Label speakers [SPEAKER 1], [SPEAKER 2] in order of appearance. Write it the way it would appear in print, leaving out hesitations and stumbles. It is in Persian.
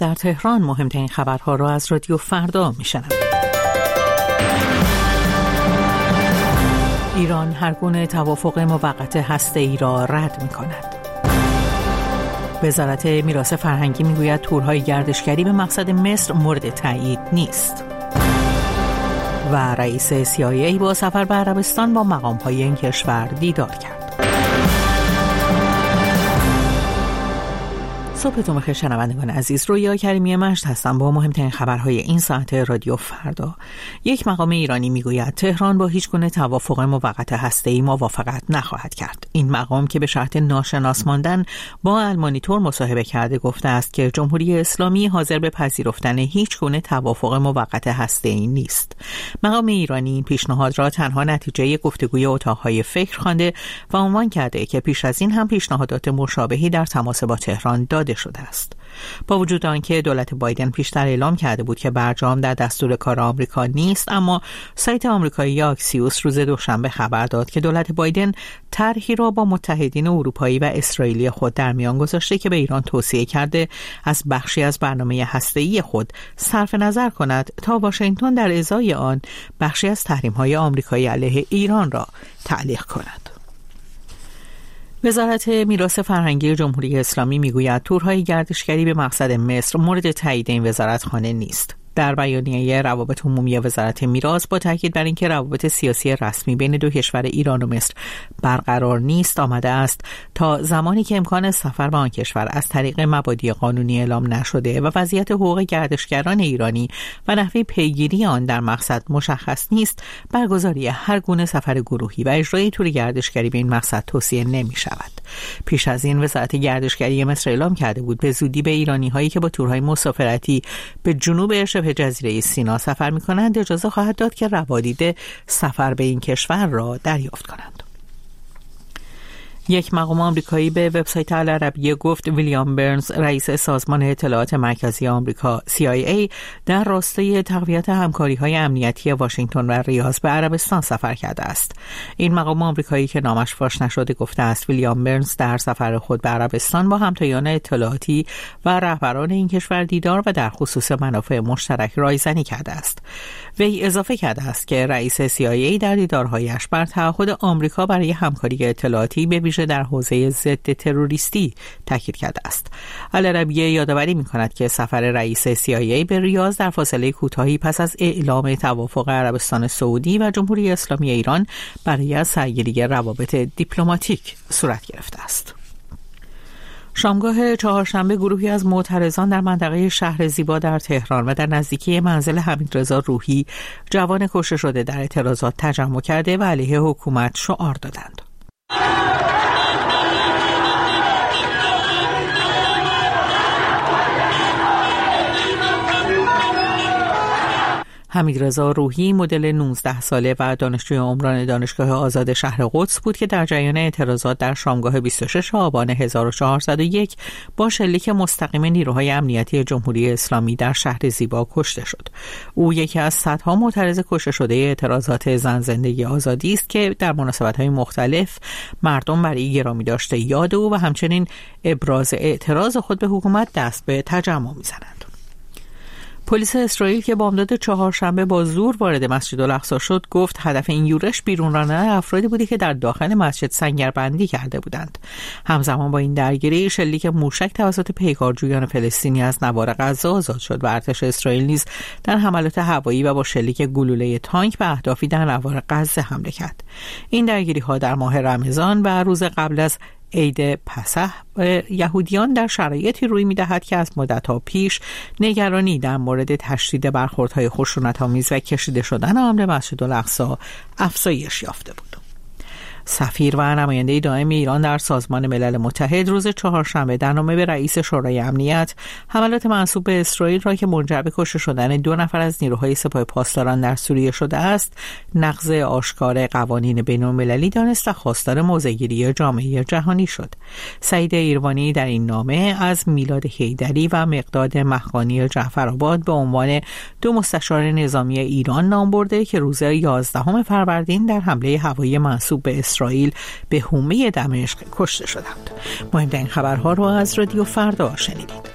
[SPEAKER 1] در تهران مهمترین خبرها را از رادیو فردا میشنوید. ایران هر گونه توافق موقت هسته‌ای را رد می‌کند. وزارت میراث فرهنگی میگوید تورهای گردشگری به مقصد مصر مورد تایید نیست. و رئیس CIA با سفر به عربستان با مقام‌های این کشور دیدار کرد. صبحتون بخیر شنوندگان عزیز، رویا کریمی مجد هستم با مهمترین خبرهای این ساعت رادیو فردا. یک مقام ایرانی میگوید تهران با هیچ گونه توافق موقت هسته‌ای موافقت نخواهد کرد. این مقام که به شرط ناشناس ماندن با المانیتور مصاحبه کرده گفته است که جمهوری اسلامی حاضر به پذیرفتن هیچ گونه توافق موقت هسته‌ای نیست. مقام ایرانی این پیشنهاد را تنها نتیجه گفتگوی اتاق‌های فکر خوانده و عنوان کرده که پیش از این هم پیشنهادات مشابهی در تماس با تهران داده شده است. با وجود آنکه دولت بایدن پیشتر اعلام کرده بود که برجام در دستور کار آمریکا نیست، اما سایت آمریکایی آکسیوس روز دوشنبه خبر داد که دولت بایدن طرحی را با متحدین اروپایی و اسرائیلی خود در میان گذاشته که به ایران توصیه کرده از بخشی از برنامه هسته‌ای خود صرف نظر کند تا واشنگتن در ازای آن بخشی از تحریم‌های آمریکایی علیه ایران را تعلیق کند. وزارت میراث فرهنگی جمهوری اسلامی میگوید تورهای گردشگری به مقصد مصر مورد تایید این وزارتخانه نیست. در بیانیه روابط عمومی وزارت میراث با تاکید بر اینکه روابط سیاسی رسمی بین دو کشور ایران و مصر برقرار نیست آمده است تا زمانی که امکان سفر به آن کشور از طریق مبادی قانونی اعلام نشده و وضعیت حقوق گردشگران ایرانی و نحوه پیگیری آن در مقصد مشخص نیست، برگزاری هر گونه سفر گروهی و اجرای تور گردشگری به این مقصد توصیه نمی شود. پیش از این وزارت گردشگری مصر اعلام کرده بود به زودی به ایرانی هایی که با تورهای مسافرتی به جنوب به جزیره سینا سفر می‌کنند اجازه خواهد داد که روادید سفر به این کشور را دریافت کنند. یک مقام آمریکایی به وبسایت العربیه گفت ویلیام برنز رئیس سازمان اطلاعات مرکزی آمریکا CIA در راستای تقویت همکاری‌های امنیتی واشنگتن و ریاض به عربستان سفر کرده است. این مقام آمریکایی که نامش فاش نشده گفته است ویلیام برنز در سفر خود به عربستان با همتایان اطلاعاتی و رهبران این کشور دیدار و در خصوص منافع مشترک رایزنی کرده است. وی اضافه کرده است که رئیس CIA در دیدارهایش بر تعهد آمریکا برای همکاری اطلاعاتی به ویژه در حوزه ضد تروریستی تاکید کرده است. العربیه یادآوری می‌کند که سفر رئیس CIA به ریاض در فاصله کوتاهی پس از اعلام توافق عربستان سعودی و جمهوری اسلامی ایران برای سرگیری روابط دیپلماتیک صورت گرفته است. شامگاه چهارشنبه گروهی از معترضان در منطقه شهر زیبا در تهران و در نزدیکی منزل حمیدرضا روحی جوان کشته شده در اعتراضات تجمع کرده و علیه حکومت شعار دادند. حمیدرضا روحی مدل 19 ساله و دانشجوی عمران دانشگاه آزاد شهر قدس بود که در جریان اعتراضات در شامگاه 26 آبان 1401 با شلیک مستقیم نیروهای امنیتی جمهوری اسلامی در شهر زیبا کشته شد. او یکی از صدها معترض کشته شده اعتراضات زن زندگی آزادی است که در مناسبت‌های مختلف مردم برای گرامی داشته یاد او و همچنین ابراز اعتراض خود به حکومت دست به تجمع می‌زنند. پلیس اسرائیل که بامداد چهارشنبه با زور وارد مسجد الاقصی شد گفت هدف این یورش بیرون راندن افرادی بودی که در داخل مسجد سنگربندی کرده بودند. همزمان با این درگیری شلیک موشک توسط پیکارجویان فلسطینی از نوار غزه آزاد شد و ارتش اسرائیل نیز در حملات هوایی و با شلیک گلوله تانک به اهدافی در نوار غزه حمله کرد. این درگیری‌ها در ماه رمضان و روز قبل از عید پسح یهودیان در شرایطی روی می‌دهد که از مدت‌ها پیش نگرانی در مورد تشدید برخوردهای خشونت‌آمیز و کشیده شدن حمله مسجد الاقصی افزایش یافته بود. سفیر و نماینده دائم ایران در سازمان ملل متحد روز چهارشنبه در نامه به رئیس شورای امنیت حملات منسوب به اسرائیل را که منجر به کشته شدن 2 نفر از نیروهای سپاه پاسداران در سوریه شده است نقض آشکار قوانین بین‌المللی دانست و خواستار موضع‌گیری جامعه جهانی شد. سعید ایروانی در این نامه از میلاد حیدری و مقداد مهقانی جعفرآباد به عنوان 2 مستشار نظامی ایران نام برده که روز 11 فروردین در حمله هوایی منسوب به اسرائیل به حومه دمشق کشته شدند. مهمترین خبرها رو از رادیو فردا شنیدید.